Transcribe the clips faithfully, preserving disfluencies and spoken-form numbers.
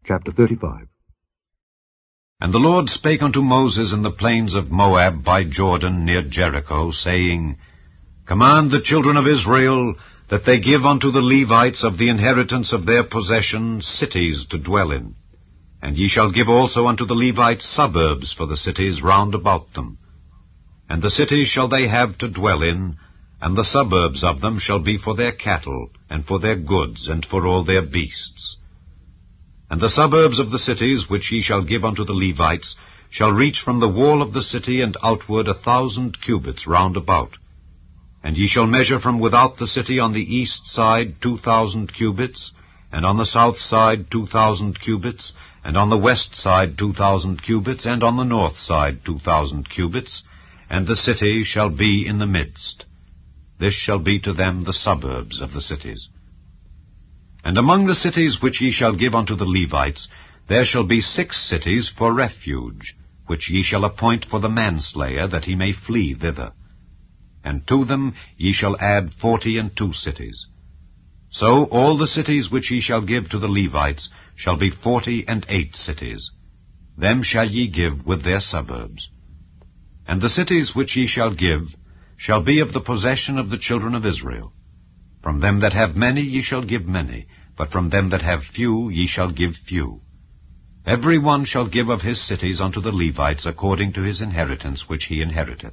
Chapter thirty-five. And the Lord spake unto Moses in the plains of Moab by Jordan near Jericho, saying, Command the children of Israel that they give unto the Levites of the inheritance of their possession cities to dwell in. And ye shall give also unto the Levites suburbs for the cities round about them. And the cities shall they have to dwell in, and the suburbs of them shall be for their cattle, and for their goods, and for all their beasts. And the suburbs of the cities which ye shall give unto the Levites shall reach from the wall of the city and outward a thousand cubits round about. And ye shall measure from without the city on the east side two thousand cubits, and on the south side two thousand cubits, and on the west side two thousand cubits, and on the north side two thousand cubits, and the city shall be in the midst. This shall be to them the suburbs of the cities. And among the cities which ye shall give unto the Levites, there shall be six cities for refuge, which ye shall appoint for the manslayer, that he may flee thither. And to them ye shall add forty and two cities. So all the cities which ye shall give to the Levites shall be forty and eight cities. Them shall ye give with their suburbs. And the cities which ye shall give shall be of the possession of the children of Israel. From them that have many ye shall give many, but from them that have few ye shall give few. Every one shall give of his cities unto the Levites according to his inheritance which he inheriteth.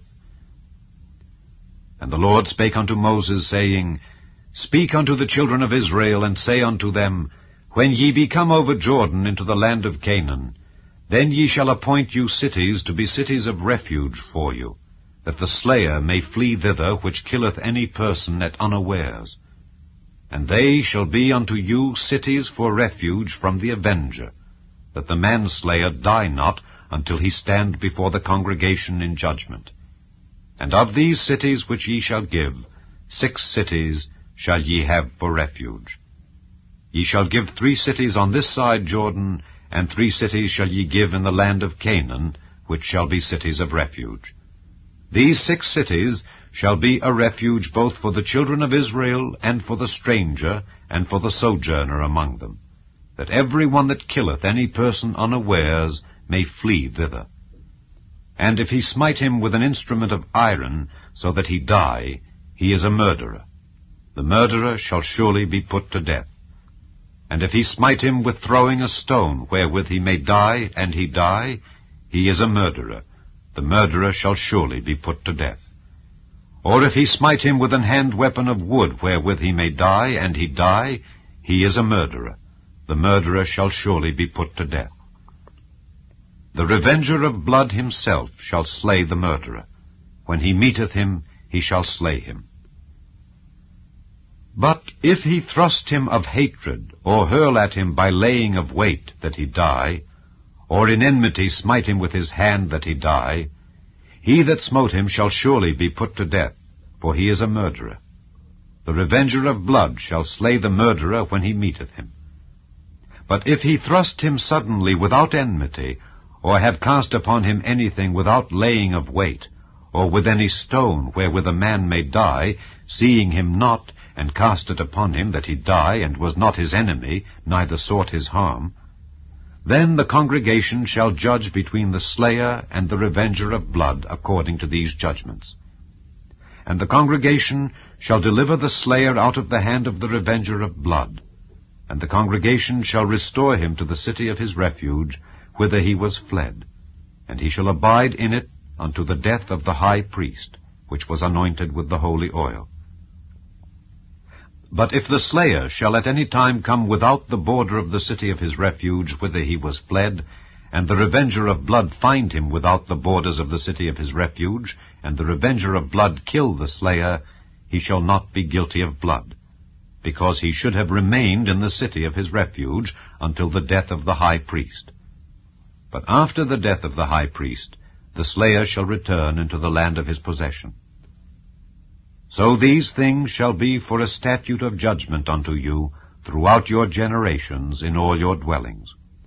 And the Lord spake unto Moses, saying, Speak unto the children of Israel, and say unto them, When ye be come over Jordan into the land of Canaan, then ye shall appoint you cities to be cities of refuge for you, that the slayer may flee thither which killeth any person at unawares. And they shall be unto you cities for refuge from the avenger, that the manslayer die not until he stand before the congregation in judgment. And of these cities which ye shall give, six cities shall ye have for refuge. Ye shall give three cities on this side Jordan, and three cities shall ye give in the land of Canaan, which shall be cities of refuge. These six cities shall be a refuge both for the children of Israel, and for the stranger, and for the sojourner among them, that every one that killeth any person unawares may flee thither. And if he smite him with an instrument of iron, so that he die, he is a murderer. The murderer shall surely be put to death. And if he smite him with throwing a stone, wherewith he may die, and he die, he is a murderer. The murderer shall surely be put to death. Or if he smite him with an hand weapon of wood, wherewith he may die, and he die, he is a murderer. The murderer shall surely be put to death. The revenger of blood himself shall slay the murderer. When he meeteth him, he shall slay him. But if he thrust him of hatred, or hurl at him by laying of weight, that he die, or in enmity smite him with his hand, that he die, he that smote him shall surely be put to death, for he is a murderer. The revenger of blood shall slay the murderer when he meeteth him. But if he thrust him suddenly without enmity, or have cast upon him anything without laying of weight, or with any stone wherewith a man may die, seeing him not, and cast it upon him that he die, and was not his enemy, neither sought his harm, then the congregation shall judge between the slayer and the revenger of blood according to these judgments. And the congregation shall deliver the slayer out of the hand of the revenger of blood, and the congregation shall restore him to the city of his refuge, whither he was fled, and he shall abide in it unto the death of the high priest, which was anointed with the holy oil. But if the slayer shall at any time come without the border of the city of his refuge, whither he was fled, and the revenger of blood find him without the borders of the city of his refuge, and the revenger of blood kill the slayer, he shall not be guilty of blood, because he should have remained in the city of his refuge until the death of the high priest. But after the death of the high priest, the slayer shall return into the land of his possession. So these things shall be for a statute of judgment unto you throughout your generations in all your dwellings.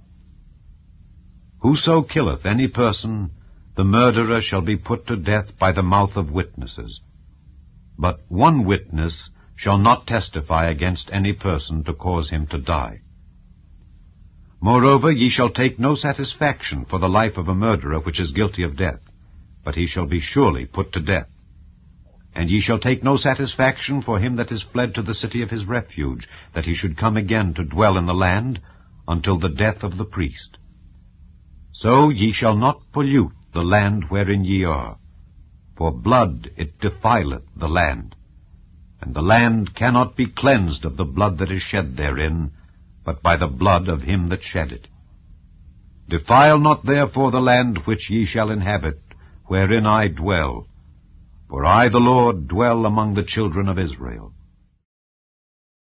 Whoso killeth any person, the murderer shall be put to death by the mouth of witnesses. But one witness shall not testify against any person to cause him to die. Moreover, ye shall take no satisfaction for the life of a murderer which is guilty of death, but he shall be surely put to death. And ye shall take no satisfaction for him that is fled to the city of his refuge, that he should come again to dwell in the land, until the death of the priest. So ye shall not pollute the land wherein ye are, for blood it defileth the land, and the land cannot be cleansed of the blood that is shed therein, but by the blood of him that shed it. Defile not therefore the land which ye shall inhabit, wherein I dwell, for I the Lord dwell among the children of Israel.